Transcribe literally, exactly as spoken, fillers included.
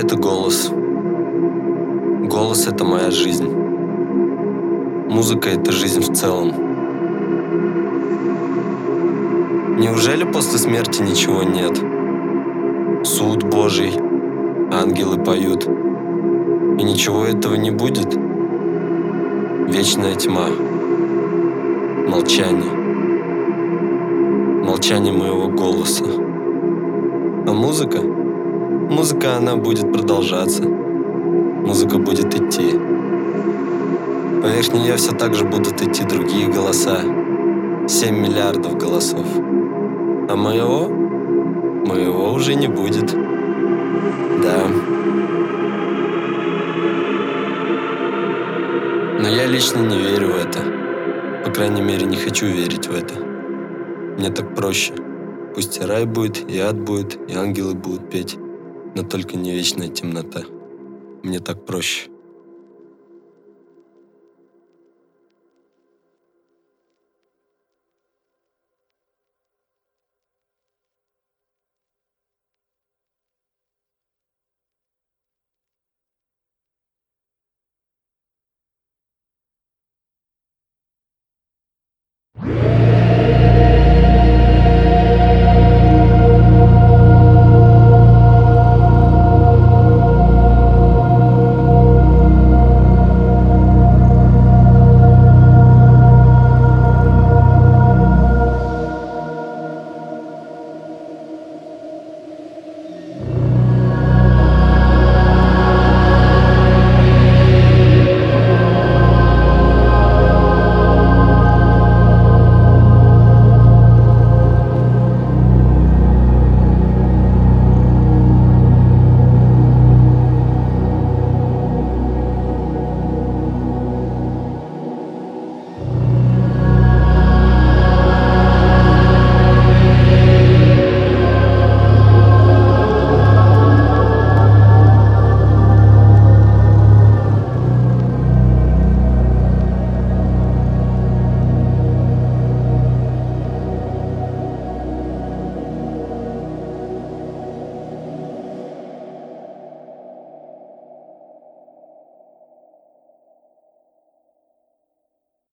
это голос. Голос — это моя жизнь. Музыка — это жизнь в целом. Неужели после смерти ничего нет? Суд Божий, ангелы поют. И ничего этого не будет? Вечная тьма. Молчание. Молчание моего голоса. А музыка? Музыка, она будет продолжаться. Музыка будет идти. Поверх нее все так же будут идти другие голоса. Семь миллиардов голосов. А моего? Моего уже не будет. Да. Но я лично не верю в это. По крайней мере, не хочу верить в это. Мне так проще. Пусть и рай будет, и ад будет, и ангелы будут петь, но только не вечная темнота. Мне так проще.